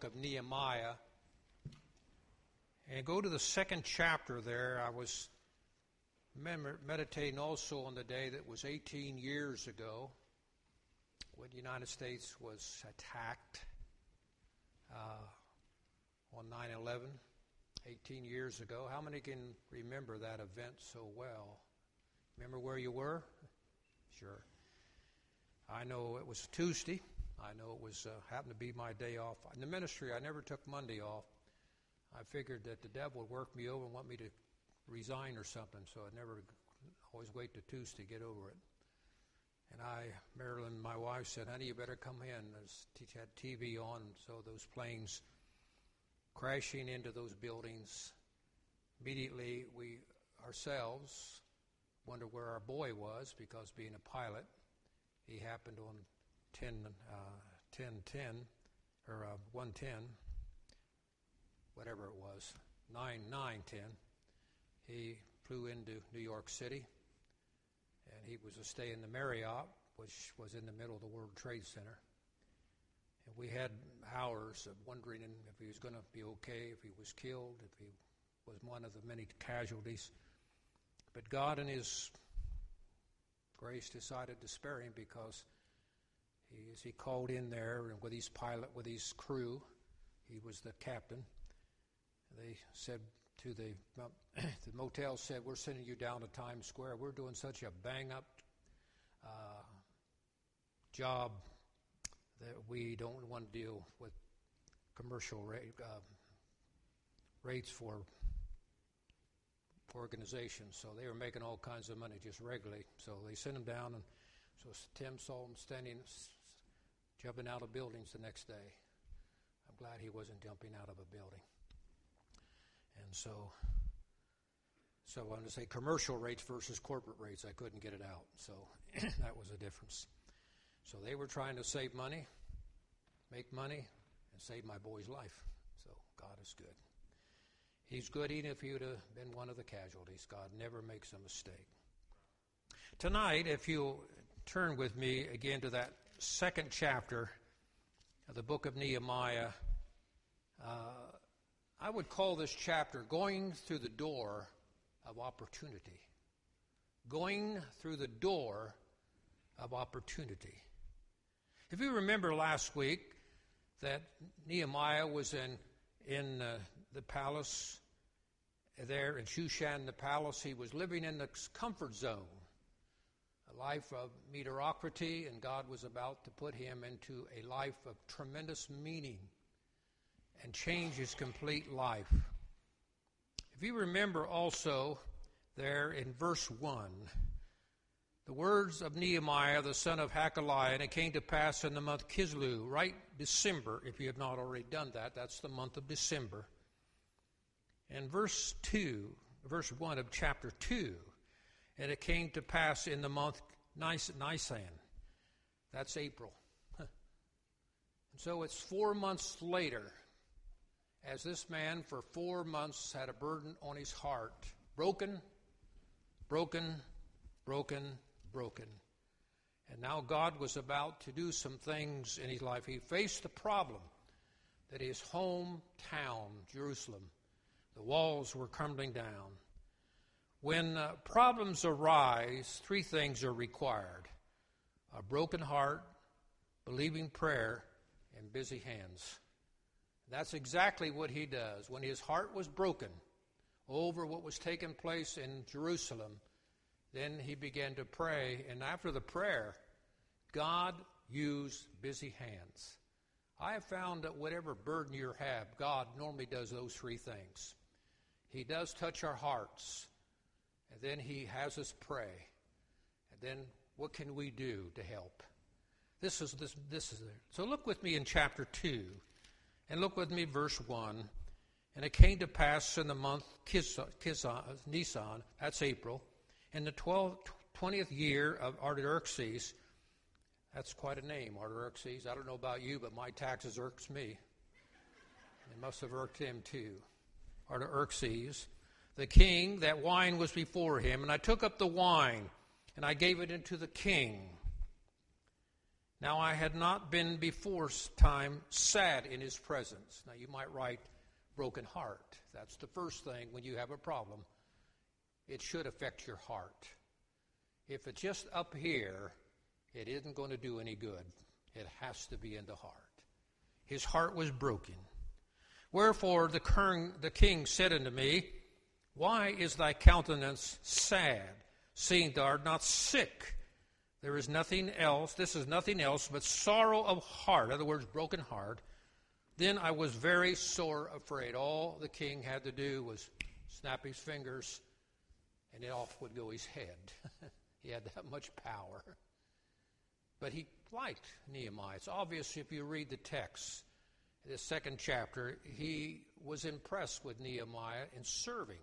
book of Nehemiah and go to the second chapter there. I was meditating also on the day that was 18 years ago when the United States was attacked on 9/11, 18 years ago. How many can remember that event so well? Remember where you were? Sure. I know it was Tuesday. I know it was happened to be my day off. In the ministry, I never took Monday off. I figured that the devil would work me over and want me to resign or something, so I'd never always wait till Tuesday to get over it. And Marilyn, my wife, said, honey, you better come in. She had TV on, so those planes crashing into those buildings. Immediately, we ourselves wonder where our boy was, because being a pilot, he happened on 10:10 or 1:10, whatever it was, 9:10. He flew into New York City, and he was to stay in the Marriott, which was in the middle of the World Trade Center. And we had hours of wondering if he was going to be okay, if he was killed, if he was one of the many casualties. But God in His grace decided to spare him, because as he called in there and with his pilot, with his crew, he was the captain. They said to the motel, said, we're sending you down to Times Square. We're doing such a bang-up job that we don't want to deal with commercial rates for organizations. So they were making all kinds of money just regularly. So they sent him down, and so Tim saw him jumping out of buildings the next day. I'm glad he wasn't jumping out of a building. And so I wanted to say commercial rates versus corporate rates. I couldn't get it out. So that was a difference. So they were trying to save money, make money, and save my boy's life. So God is good. He's good even if he would have been one of the casualties. God never makes a mistake. Tonight, if you'll turn with me again to that second chapter of the book of Nehemiah, I would call this chapter Going Through the Door of Opportunity. Going through the door of opportunity. If you remember last week that Nehemiah was in the palace there in Shushan, the palace, he was living in the comfort zone, a life of mediocrity, and God was about to put him into a life of tremendous meaning and change his complete life. If you remember also there in verse 1, the words of Nehemiah, the son of Hakaliah, and it came to pass in the month Kislev, right December, if you have not already done that, that's the month of December. And verse 1 of chapter 2, and it came to pass in the month Nisan, that's April. And so it's 4 months later, as this man for 4 months had a burden on his heart, broken. And now God was about to do some things in his life. He faced the problem that his hometown, Jerusalem, the walls were crumbling down. When problems arise, 3 things are required: a broken heart, believing prayer, and busy hands. That's exactly what he does. When his heart was broken over what was taking place in Jerusalem, then he began to pray, and after the prayer, God used busy hands. I have found that whatever burden you have, God normally does those 3 things. He does touch our hearts, and then he has us pray, and then what can we do to help? This is it. So look with me in chapter 2, and look with me verse 1. And it came to pass in the month Nisan, that's April, in the 20th year of Artaxerxes. That's quite a name, Artaxerxes. I don't know about you, but my taxes irks me. It must have irked him too. Artaxerxes, the king, that wine was before him, and I took up the wine, and I gave it unto the king. Now I had not been before time sad in his presence. Now you might write broken heart. That's the first thing when you have a problem. It should affect your heart. If it's just up here, it isn't going to do any good. It has to be in the heart. His heart was broken. Wherefore the king said unto me, Why is thy countenance sad, seeing thou art not sick? There is nothing else, this is nothing else but sorrow of heart, in other words, broken heart. Then I was very sore afraid. All the king had to do was snap his fingers, and off would go his head. He had that much power. But he liked Nehemiah. It's obvious if you read the text, the second chapter, he was impressed with Nehemiah in serving.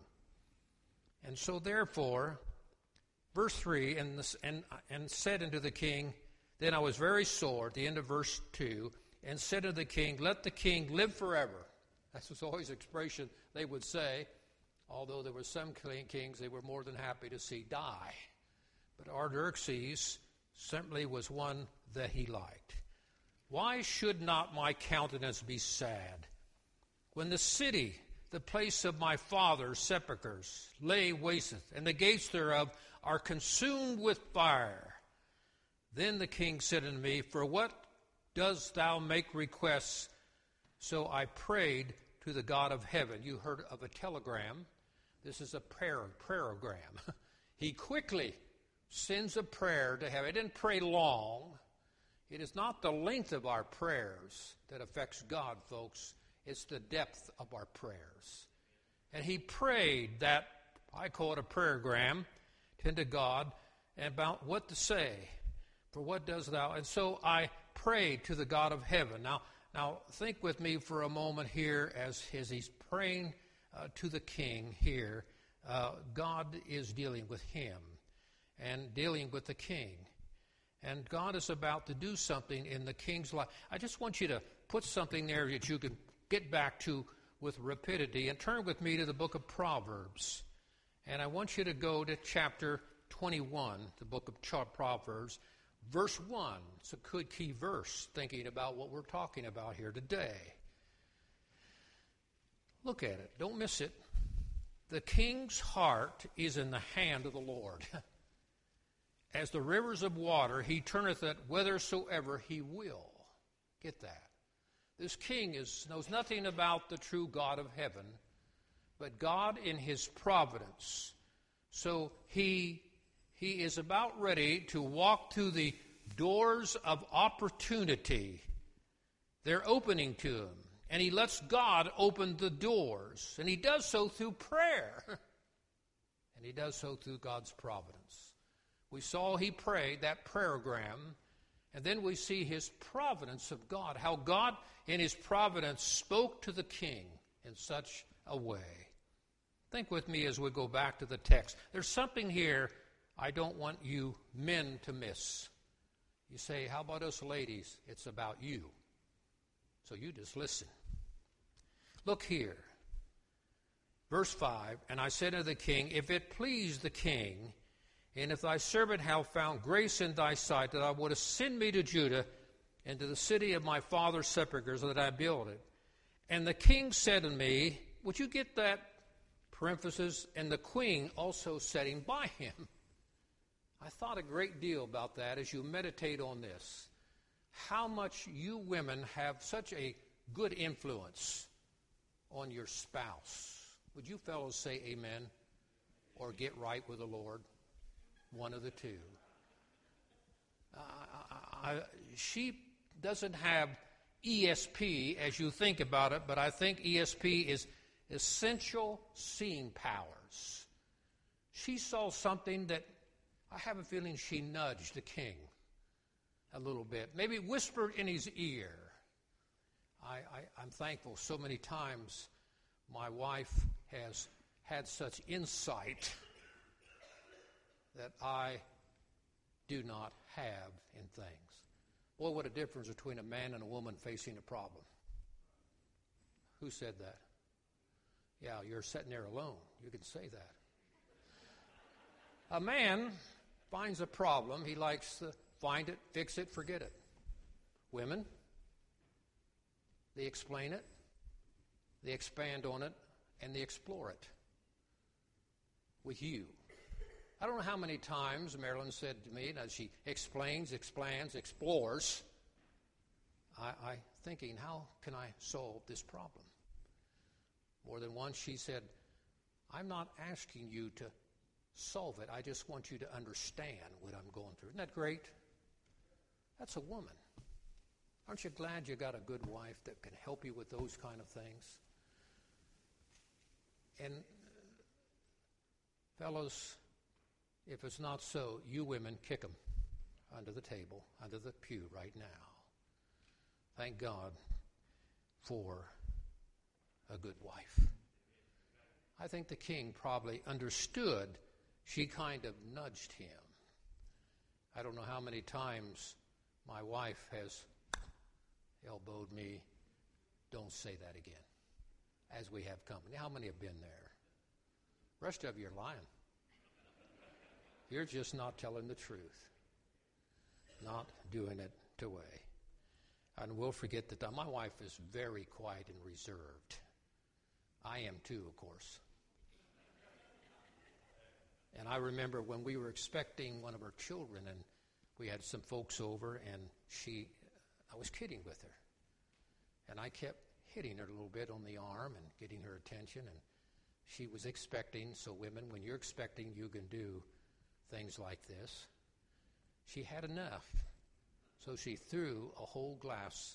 And so therefore, verse 3, and said unto the king, then I was very sore, at the end of verse 2, and said unto the king, Let the king live forever. That was always an expression they would say, although there were some kings they were more than happy to see die. But Artaxerxes simply was one that he liked. Why should not my countenance be sad? When the city, the place of my father's sepulchres, lay wasteth, and the gates thereof are consumed with fire. Then the king said unto me, For what dost thou make requests? So I prayed to the God of heaven. You heard of a telegram. This is a prayerogram. He quickly sends a prayer to heaven. He didn't pray long. It is not the length of our prayers that affects God, folks. It's the depth of our prayers. And he prayed that, I call it a prayerogram, to God about what to say. For what dost thou? And so I prayed to the God of heaven. Now think with me for a moment here as he's praying to the king here. God is dealing with him and dealing with the king. And God is about to do something in the king's life. I just want you to put something there that you can get back to with rapidity. And turn with me to the book of Proverbs. And I want you to go to chapter 21, the book of Proverbs, verse 1. It's a good key verse, thinking about what we're talking about here today. Look at it. Don't miss it. The king's heart is in the hand of the Lord. As the rivers of water, he turneth it whithersoever he will. Get that. This king knows nothing about the true God of heaven, but God in his providence. So he is about ready to walk through the doors of opportunity. They're opening to him. And he lets God open the doors. And he does so through prayer. And he does so through God's providence. We saw he prayed, that prayerogram, and then we see his providence of God, how God in his providence spoke to the king in such a way. Think with me as we go back to the text. There's something here I don't want you men to miss. You say, how about us ladies? It's about you. So you just listen. Look here. Verse 5, And I said unto the king, If it please the king, and if thy servant have found grace in thy sight, that thou wouldest send me to Judah, and to the city of my father's sepulchres, that I build it. And the king said unto me, would you get that parenthesis? And the queen also sitting by him. I thought a great deal about that as you meditate on this. How much you women have such a good influence on your spouse. Would you fellows say amen or get right with the Lord? One of the two. She doesn't have ESP as you think about it, but I think ESP is essential seeing powers. She saw something that I have a feeling she nudged the king a little bit, maybe whispered in his ear. I'm thankful so many times my wife has had such insight that I do not have in things. Boy, what a difference between a man and a woman facing a problem. Who said that? Yeah, you're sitting there alone. You can say that. A man finds a problem. He likes to find it, fix it, forget it. Women, they explain it, they expand on it, and they explore it with you. I don't know how many times Marilyn said to me, as she explains, expands, explores, I thinking, how can I solve this problem? More than once she said, I'm not asking you to solve it. I just want you to understand what I'm going through. Isn't that great? That's a woman. Aren't you glad you got a good wife that can help you with those kind of things? And fellows, if it's not so, you women kick them under the table, under the pew right now. Thank God for a good wife. I think the king probably understood. She kind of nudged him. I don't know how many times my wife has elbowed me, don't say that again, as we have company. How many have been there? The rest of you are lying. You're just not telling the truth, not doing it to way. And we'll forget that my wife is very quiet and reserved. I am too, of course. And I remember when we were expecting one of our children, and we had some folks over, and I was kidding with her. And I kept hitting her a little bit on the arm and getting her attention, and she was expecting. So women, when you're expecting, you can do things like this. She had enough, so she threw a whole glass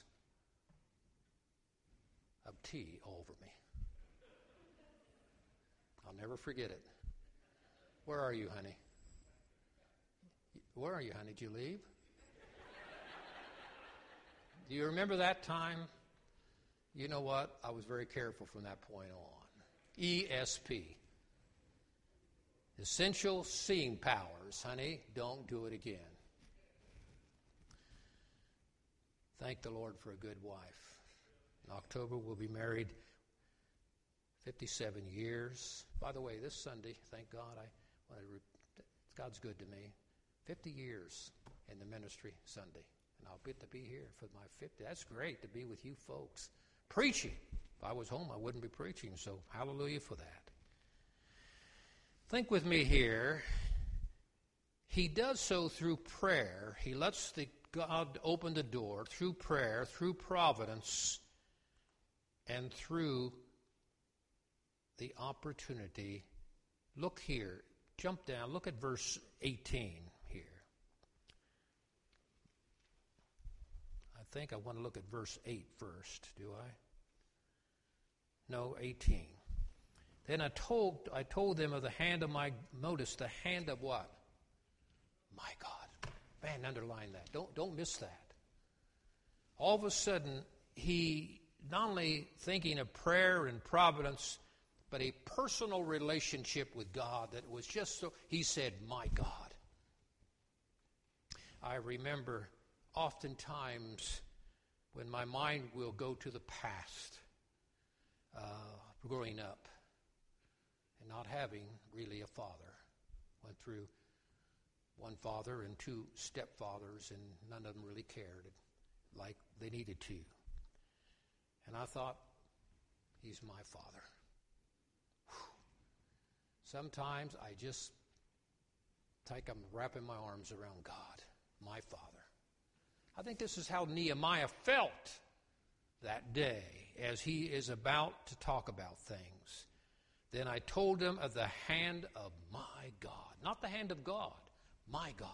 of tea all over me. I'll never forget it. Where are you, honey? Where are you, honey? Did you leave? Do you remember that time? You know what? I was very careful from that point on. ESP. Essential seeing powers, honey. Don't do it again. Thank the Lord for a good wife. In October, we'll be married 57 years. By the way, this Sunday, thank God, God's good to me. 50 years in the ministry Sunday. And I'll get to be here for my 50. That's great to be with you folks. Preaching. If I was home, I wouldn't be preaching, so hallelujah for that. Think with me here. He does so through prayer. He lets God open the door through prayer, through providence, and through the opportunity. Look here. Jump down. Look at verse 18 here. I think I want to look at verse 8 first, do I? No, 18. Then I told them of the hand of notice the hand of what? My God. Man, underline that. Don't miss that. All of a sudden, he not only thinking of prayer and providence, but a personal relationship with God that was just so, he said, my God. I remember oftentimes when my mind will go to the past, growing up and not having really a father. Went through one father and two stepfathers, and none of them really cared like they needed to. And I thought, he's my father. Sometimes I just I'm wrapping my arms around God, my Father. I think this is how Nehemiah felt that day as he is about to talk about things. Then I told him of the hand of my God. Not the hand of God, my God.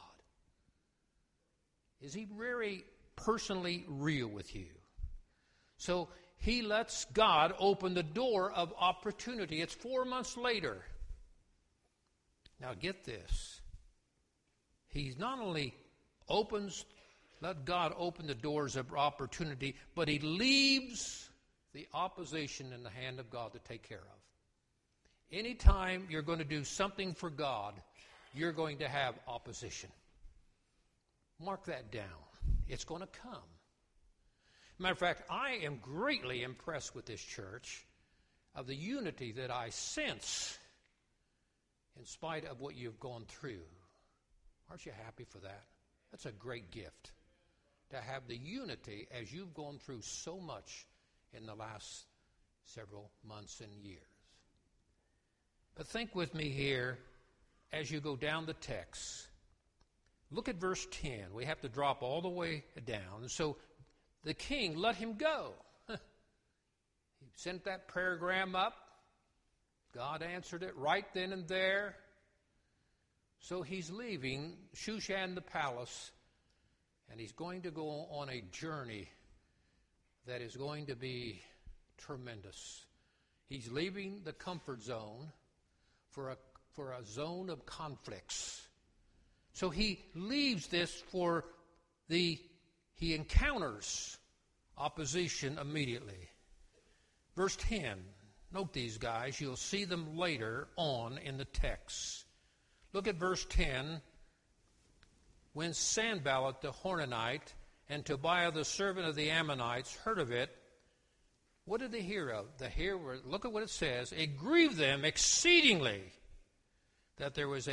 Is he very personally real with you? So he lets God open the door of opportunity. It's 4 months later. Now get this. He not only let God open the doors of opportunity, but he leaves the opposition in the hand of God to take care of. Anytime you're going to do something for God, you're going to have opposition. Mark that down. It's going to come. Matter of fact, I am greatly impressed with this church of the unity that I sense in spite of what you've gone through. Aren't you happy for that? That's a great gift. to have the unity as you've gone through so much in the last several months and years. But think with me here as you go down the text. Look at verse 10. We have to drop all the way down. So the king let him go. He sent that prayergram up. God answered it right then and there. So he's leaving Shushan the palace, and he's going to go on a journey that is going to be tremendous. He's leaving the comfort zone for a zone of conflicts. So he leaves this he encounters opposition immediately. Verse 10, note these guys, you'll see them later on in the text. Look at verse 10. When Sanballat the Horonite and Tobiah the servant of the Ammonites heard of it, what did they hear of? Look at what it says. It grieved them exceedingly that there was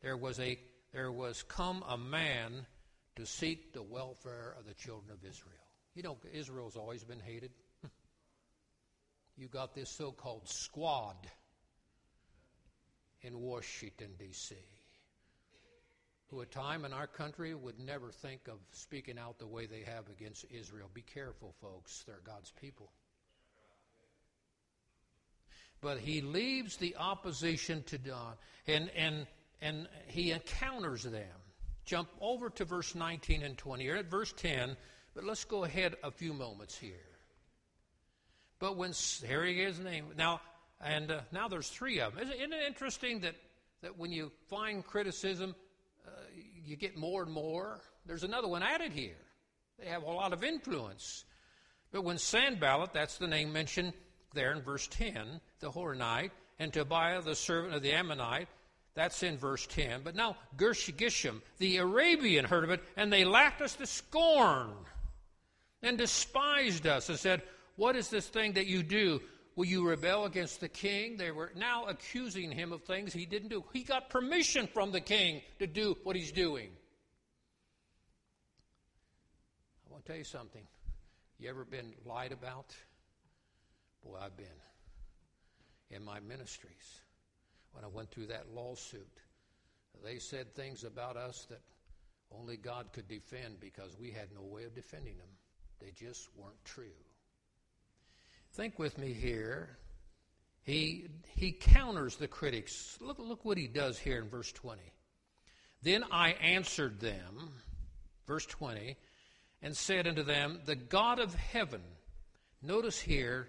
come a man to seek the welfare of the children of Israel. You know, Israel's always been hated. You got this so-called squad in Washington, D.C., who at time in our country would never think of speaking out the way they have against Israel. Be careful, folks. They're God's people. But he leaves the opposition to God, and he encounters them. Jump over to verse 19 and 20. You're at verse 10, but let's go ahead a few moments here. But here he is named. Now there's three of them. Isn't it interesting that when you find criticism, you get more and more? There's another one added here. They have a lot of influence. But when Sanballat, that's the name mentioned there in verse 10, the Horonite, and Tobiah, the servant of the Ammonite, that's in verse 10. But now Geshem, the Arabian, heard of it, and they laughed us to scorn and despised us and said, what is this thing that you do? Will you rebel against the king? They were now accusing him of things he didn't do. He got permission from the king to do what he's doing. I want to tell you something. You ever been lied about? Boy, I've been. In my ministries, when I went through that lawsuit, they said things about us that only God could defend because we had no way of defending them. They just weren't true. Think with me here. He counters the critics. Look what he does here in verse 20. Then I answered them, verse 20, and said unto them, the God of heaven. Notice here,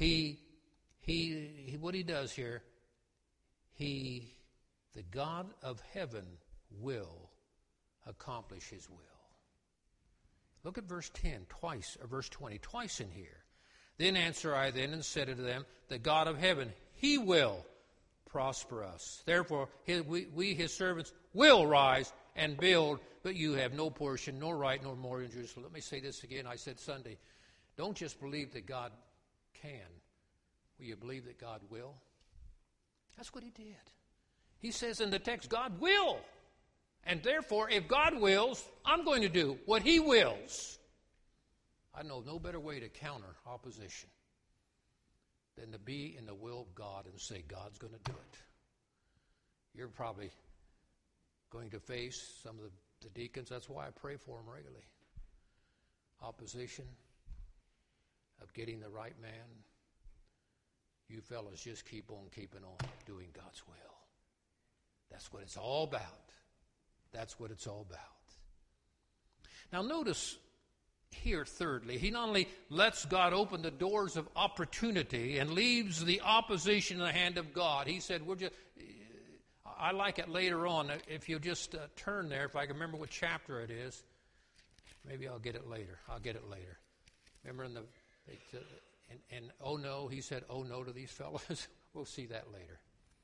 what he does here, the God of heaven will accomplish his will. Look at verse 10 twice, or verse 20, twice in here. Then answer I then and said unto them, the God of heaven, he will prosper us. Therefore, we his servants will rise and build, but you have no portion, nor right, nor more in Jerusalem. Let me say this again. I said Sunday, don't just believe that God can. Will you believe that God will? That's what he did. He says in the text, God will. And therefore, if God wills, I'm going to do what he wills. I know no better way to counter opposition than to be in the will of God and say, God's going to do it. You're probably going to face some of the deacons. That's why I pray for them regularly. Opposition of getting the right man. You fellas just keep on keeping on doing God's will. That's what it's all about. That's what it's all about. Now notice here, thirdly, he not only lets God open the doors of opportunity and leaves the opposition in the hand of God. He said, I like it later on. If you just turn there, if I can remember what chapter it is. Maybe I'll get it later. Remember and oh no, he said, oh no to these fellows. We'll see that later.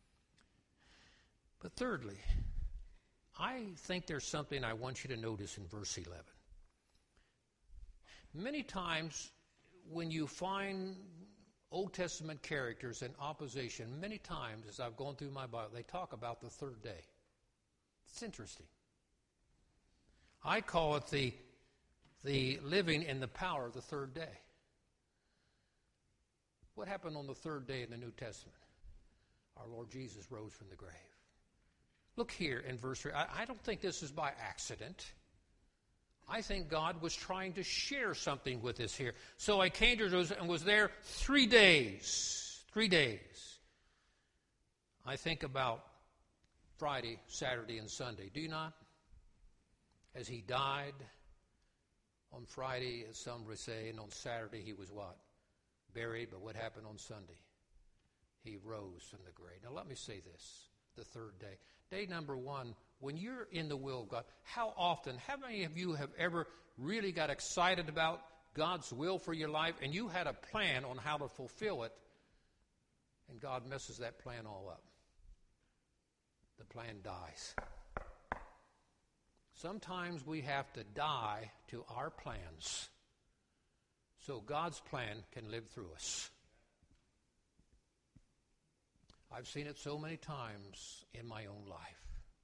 But thirdly, I think there's something I want you to notice in verse 11. Many times when you find Old Testament characters in opposition, many times as I've gone through my Bible, they talk about the third day. It's interesting. I call it the the living in the power of the third day. What happened on the third day in the New Testament? Our Lord Jesus rose from the grave. Look here in verse 3. I don't think this is by accident. I think God was trying to share something with us here. So I came to Jerusalem and was there 3 days. 3 days. I think about Friday, Saturday, and Sunday. Do you not? As he died on Friday, as some would say, and on Saturday he was what? Buried. But what happened on Sunday? He rose from the grave. Now let me say this. The third day. Day number 1, when you're in the will of God, how many of you have ever really got excited about God's will for your life and you had a plan on how to fulfill it and God messes that plan all up? The plan dies. Sometimes we have to die to our plans so God's plan can live through us. I've seen it so many times in my own life.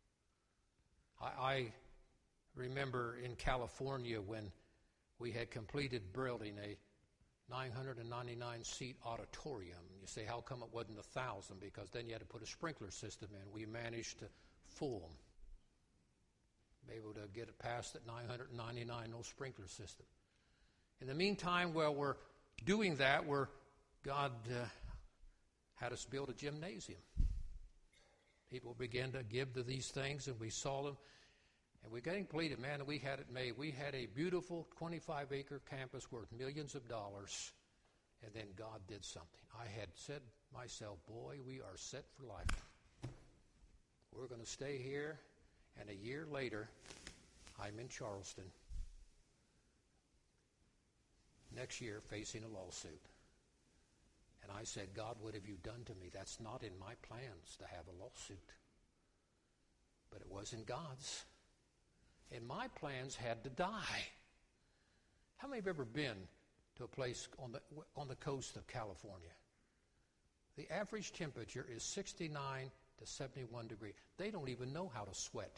I remember in California when we had completed building a 999-seat auditorium. You say, how come it wasn't 1,000? Because then you had to put a sprinkler system in. We managed to fool them. Be able to get it past at 999, no sprinkler system. In the meantime, while we're doing that, God had us build a gymnasium. People began to give to these things, and we saw them. And we got completed, man, and we had it made. We had a beautiful 25-acre campus worth millions of dollars, and then God did something. I had said to myself, boy, we are set for life. We're going to stay here, and a year later, I'm in Charleston. Next year, facing a lawsuit. And I said, God, what have you done to me? That's not in my plans to have a lawsuit. But it was in God's. And my plans had to die. How many have ever been to a place on the coast of California? The average temperature is 69 to 71 degrees. They don't even know how to sweat.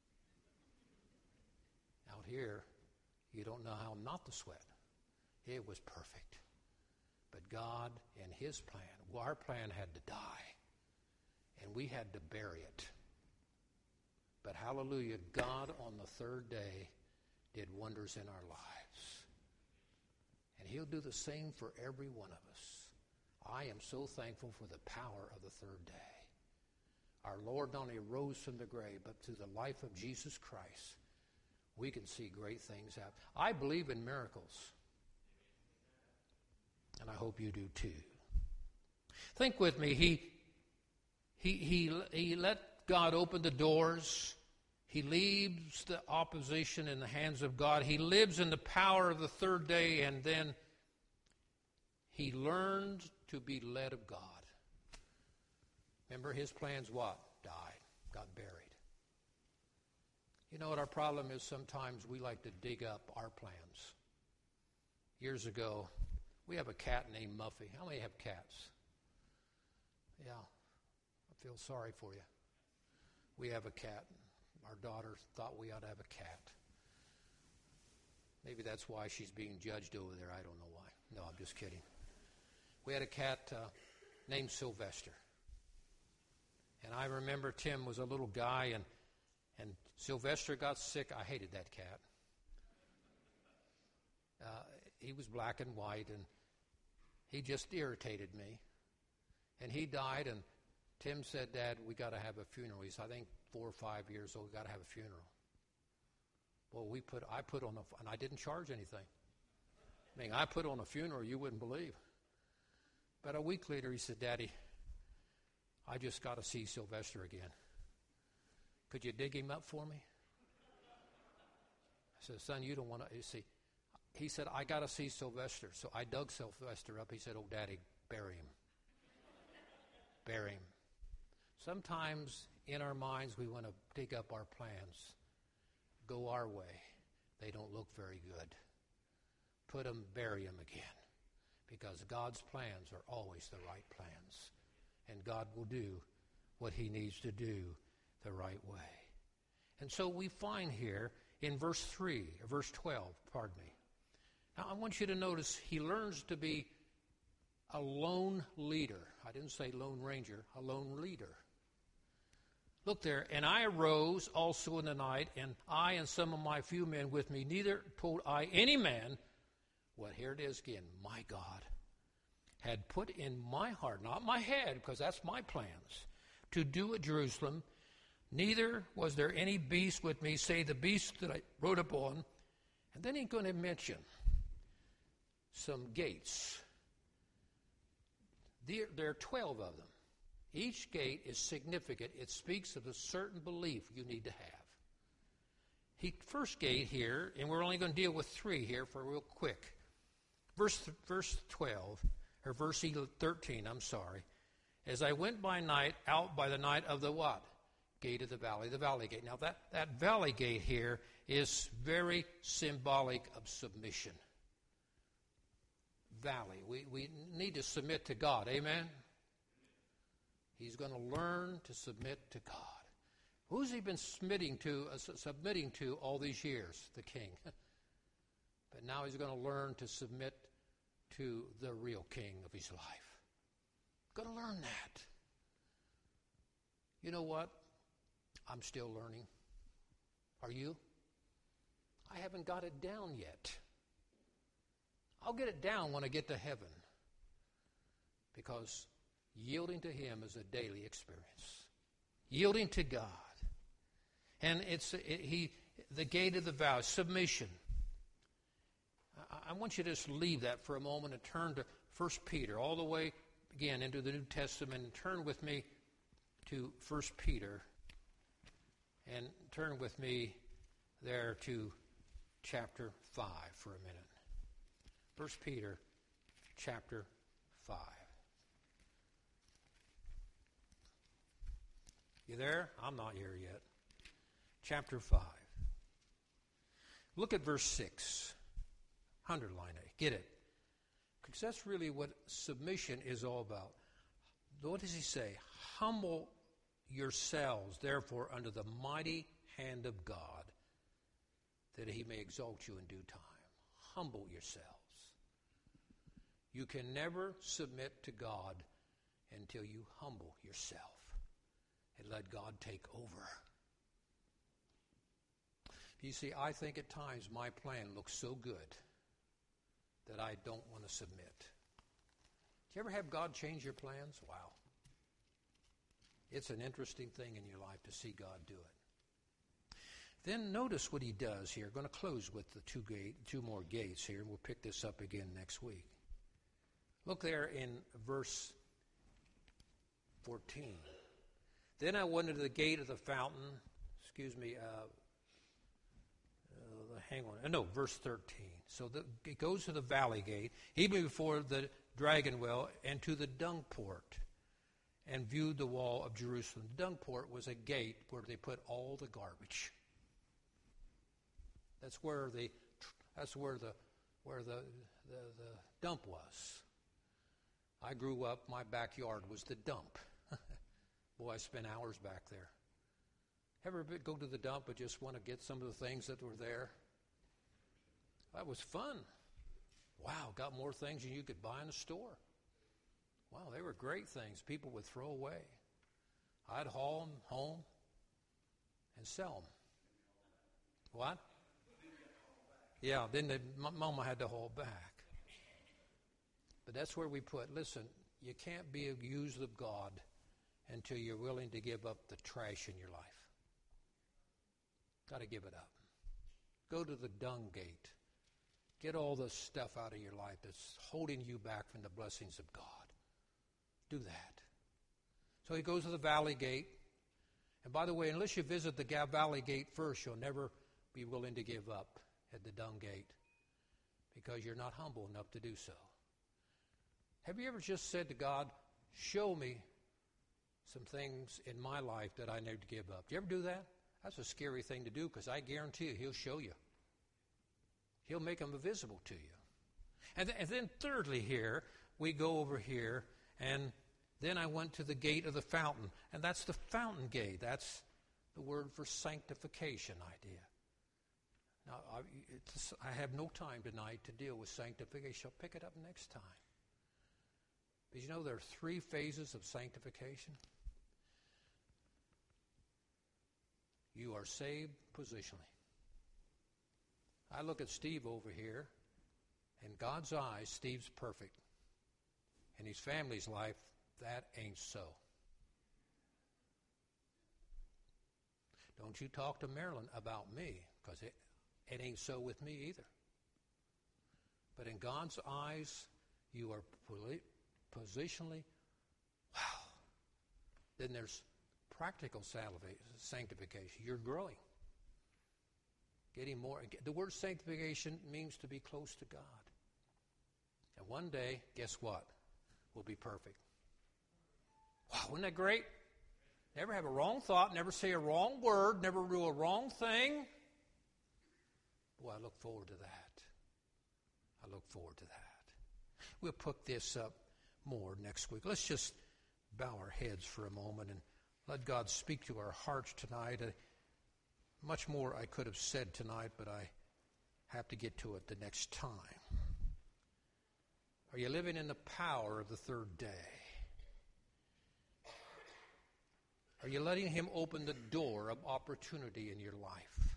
Out here, you don't know how not to sweat. It was perfect. But God and His plan, our plan had to die. And we had to bury it. But hallelujah, God on the third day did wonders in our lives. And He'll do the same for every one of us. I am so thankful for the power of the third day. Our Lord not only rose from the grave, but through the life of Jesus Christ, we can see great things happen. I believe in miracles. And I hope you do too. Think with me. He let God open the doors. He leaves the opposition in the hands of God. He lives in the power of the third day, and then he learned to be led of God. Remember, his plans what? Died, got buried. You know what our problem is? Sometimes we like to dig up our plans. Years ago, we have a cat named Muffy. How many have cats? Yeah, I feel sorry for you. We have a cat. Our daughter thought we ought to have a cat. Maybe that's why she's being judged over there. I don't know why. No, I'm just kidding. We had a cat named Sylvester. And I remember Tim was a little guy, and Sylvester got sick. I hated that cat. He was black and white, and he just irritated me. And he died, and Tim said, Dad, we got to have a funeral. He's, I think, 4 or 5 years old. We got to have a funeral. Well, I put on and I didn't charge anything. I mean, I put on a funeral you wouldn't believe. But a week later, he said, Daddy, I just got to see Sylvester again. Could you dig him up for me? I said, son, you don't want to see. He said, I got to see Sylvester. So I dug Sylvester up. He said, oh, Daddy, bury him. Bury him. Sometimes in our minds we want to dig up our plans, go our way. They don't look very good. Put them, bury them again. Because God's plans are always the right plans. And God will do what He needs to do the right way. And so we find here in verse 12, pardon me. Now, I want you to notice he learns to be a lone leader. I didn't say lone ranger, a lone leader. Look there, and I arose also in the night, and I and some of my few men with me, neither told I any man, well, here it is again, my God had put in my heart, not my head, because that's my plans, to do at Jerusalem. Neither was there any beast with me, save the beast that I rode upon. And then he's going to mention some gates. There are 12 of them. Each gate is significant. It speaks of a certain belief you need to have. First gate here, and we're only going to deal with 3 here for real quick. Verse 12, or verse 13, I'm sorry. As I went by night, out by the night of the what? Gate of the valley gate. Now that valley gate here is very symbolic of submission. Valley. We need to submit to God. Amen? He's going to learn to submit to God. Who's he been submitting to all these years? The king. But now he's going to learn to submit to the real king of his life. Going to learn that. You know what? I'm still learning. Are you? I haven't got it down yet. I'll get it down when I get to heaven. Because yielding to him is a daily experience. Yielding to God. And the gate of the vow, submission. I want you to just leave that for a moment and turn to 1 Peter, all the way again into the New Testament, and turn with me to 1 Peter, and turn with me there to chapter 5 for a minute. 1 Peter chapter 5. You there? I'm not here yet. Chapter 5. Look at verse 6. Underline it. Get it. Because that's really what submission is all about. What does he say? Humble yourselves, therefore, under the mighty hand of God, that he may exalt you in due time. Humble yourselves. You can never submit to God until you humble yourself and let God take over. You see, I think at times my plan looks so good that I don't want to submit. Do you ever have God change your plans? Wow. It's an interesting thing in your life to see God do it. Then notice what he does here. I'm going to close with the two more gates here, and we'll pick this up again next week. Look there in verse 14. Then I went into the gate of the fountain. Hang on. No, verse 13. So it goes to the valley gate, even before the dragon well, and to the dung port, and viewed the wall of Jerusalem. The dung port was a gate where they put all the garbage. That's where the dump was. I grew up, my backyard was the dump. Boy, I spent hours back there. Ever go to the dump and just want to get some of the things that were there? That was fun. Wow, got more things than you could buy in a store. Wow, they were great things people would throw away. I'd haul them home and sell them. What? Yeah, then Mama had to haul back. But that's where we put, listen, you can't be used of God until you're willing to give up the trash in your life. Got to give it up. Go to the dung gate. Get all the stuff out of your life that's holding you back from the blessings of God. Do that. So he goes to the valley gate. And by the way, unless you visit the valley gate first, you'll never be willing to give up at the dung gate because you're not humble enough to do so. Have you ever just said to God, show me some things in my life that I need to give up? Do you ever do that? That's a scary thing to do because I guarantee you he'll show you. He'll make them visible to you. And then thirdly here, we go over here, and then I went to the gate of the fountain. And that's the fountain gate. That's the word for sanctification idea. Now, I have no time tonight to deal with sanctification. I'll pick it up next time. But you know there are 3 phases of sanctification. You are saved positionally. I look at Steve over here. In God's eyes, Steve's perfect. In his family's life, that ain't so. Don't you talk to Marilyn about me, because it ain't so with me either. But in God's eyes, you are positionally, wow. Then there's practical sanctification. You're growing. Getting more. The word sanctification means to be close to God. And one day, guess what? We'll be perfect. Wow, isn't that great? Never have a wrong thought, never say a wrong word, never do a wrong thing. Boy, I look forward to that. I look forward to that. We'll pick this up more next week. Let's just bow our heads for a moment and let God speak to our hearts tonight. Much more I could have said tonight, but I have to get to it the next time. Are you living in the power of the third day? Are you letting Him open the door of opportunity in your life?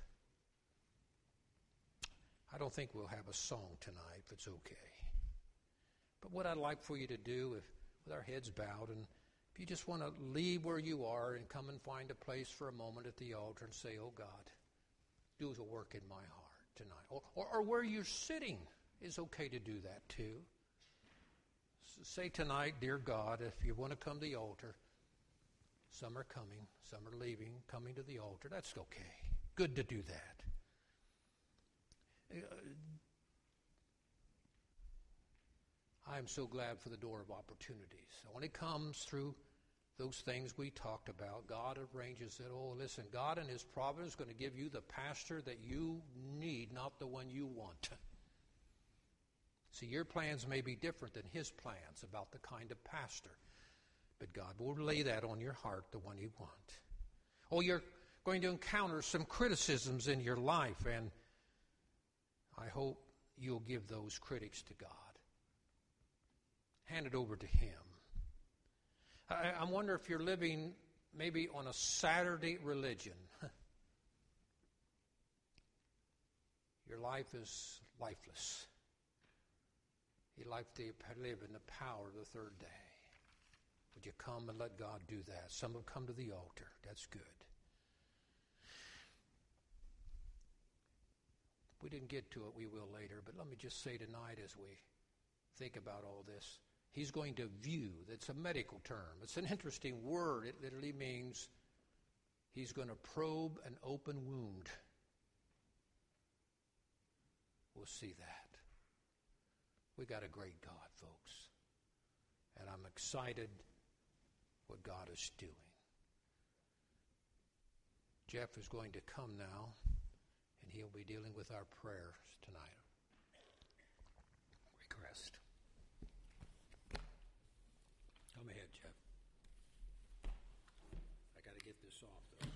I don't think we'll have a song tonight, if it's okay. But what I'd like for you to do, with our heads bowed, and if you just want to leave where you are and come and find a place for a moment at the altar and say, oh God, do a work in my heart tonight. Or where you're sitting is okay to do that too. Say tonight, dear God, if you want to come to the altar, some are coming, some are leaving, coming to the altar. That's okay. Good to do that. I am so glad for the door of opportunities. When it comes through those things we talked about, God arranges it. Oh, listen, God in His providence is going to give you the pastor that you need, not the one you want. See, your plans may be different than His plans about the kind of pastor. But God will lay that on your heart, the one you want. Oh, you're going to encounter some criticisms in your life, and I hope you'll give those critics to God. Hand it over to Him. I wonder if you're living maybe on a Saturday religion. Your life is lifeless. You like to live in the power of the third day. Would you come and let God do that? Some have come to the altar. That's good. We didn't get to it. We will later. But let me just say tonight as we think about all this, He's going to view. That's a medical term. It's an interesting word. It literally means He's going to probe an open wound. We'll see that. We got a great God, folks. And I'm excited what God is doing. Jeff is going to come now, and he'll be dealing with our prayers tonight. Request. Come ahead, Jeff. I got to get this off, though.